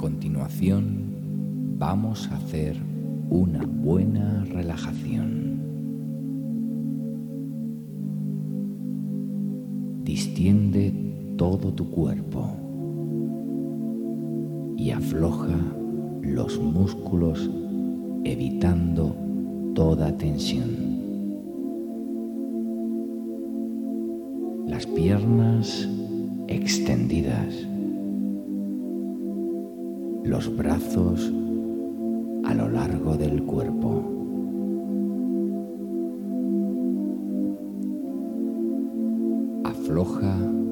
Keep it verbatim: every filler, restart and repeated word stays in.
continuación vamos a hacer una buena relajación. Distiende todo tu cuerpo y afloja los músculos evitando toda tensión. Las piernas extendidas, los brazos a lo largo del cuerpo. Afloja